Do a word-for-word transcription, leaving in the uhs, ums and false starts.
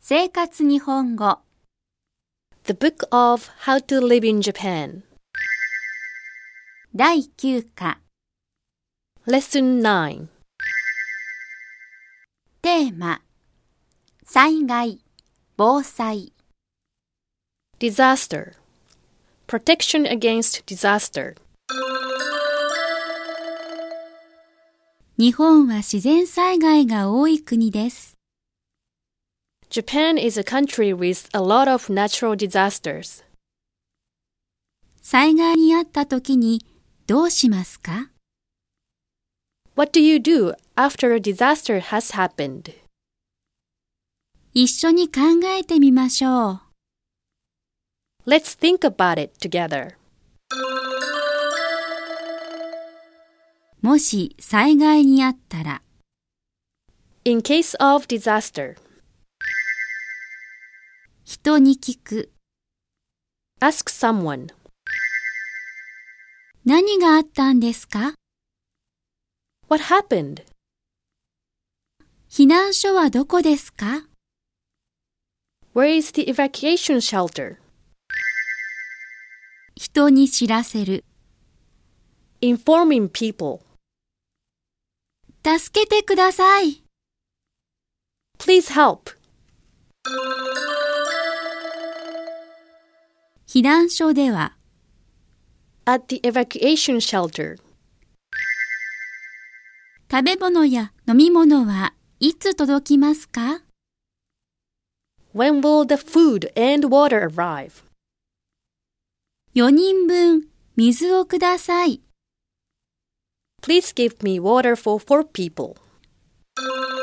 生活日本語 The Book of How to Live in Japan だいきゅう課 Lesson nine テーマ災害、防災 Disaster Protection against disaster 日本は自然災害が多い国です。 Japan is a country with a lot of natural disasters. 災害にあったときにどうしますか？ What do you do after a disaster has happened? 一緒に考えてみましょう。 Let's think about it together. もし災害にあったら In case of disaster, 人に聞く ask someone. 何があったんですか？ What happened? 避難所はどこですか？ Where is the evacuation shelter? 人に知らせる Informing people. 助けてください Please help. 避難所では At the evacuation shelter. 食べ物や飲み物はいつ届きますか？ When will the food and water arrive? よにんぶん水をください。 Please give me water for four people.